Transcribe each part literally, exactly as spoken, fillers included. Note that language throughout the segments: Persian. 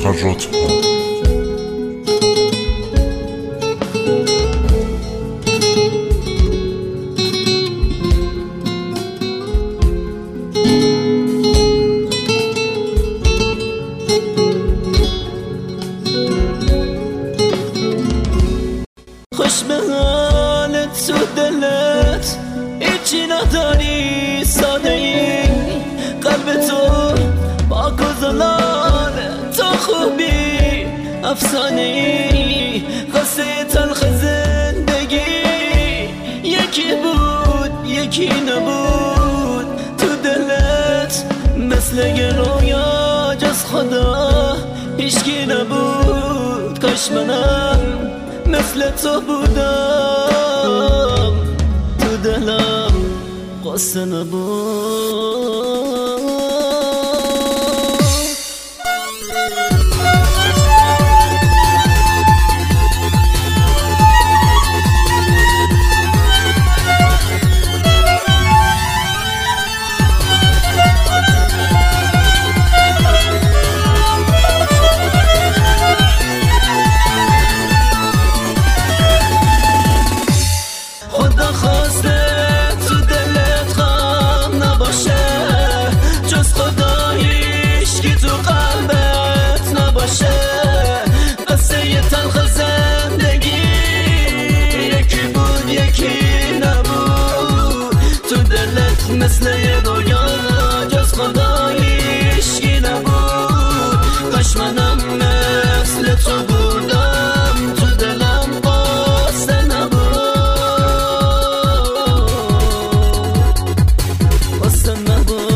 خرات ها. خوش به حالت تو دلت هیچی نداری، ساده ای قلب تو پاک و زلال، تو خوبی افسانه ای، قصه تلخ زندگی یکی بود یکی نبود، تو دلت مثل یه رویا جز خدا هیچکی نبود. کاش منم مثل تو بودم، تو دلم قصه نبود. مثل یه رویا جز خدا هیچکی نبود. کاش منم مثل تو بودم، تو دلم قصه نبود، قصه نبود.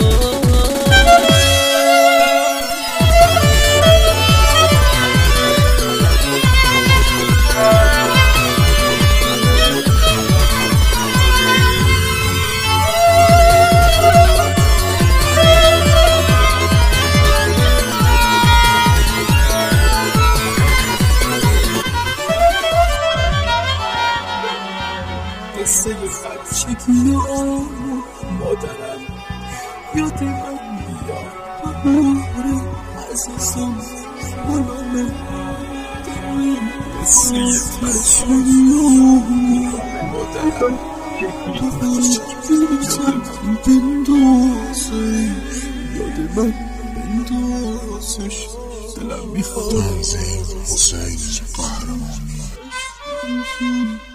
قصه بچگی مادرم یاد من میاد، آره عزیزم مالانه دارم. قصه بچگی مادرم بندازه، یاد من بندازش، دلم میخواد حسین قهرمانی.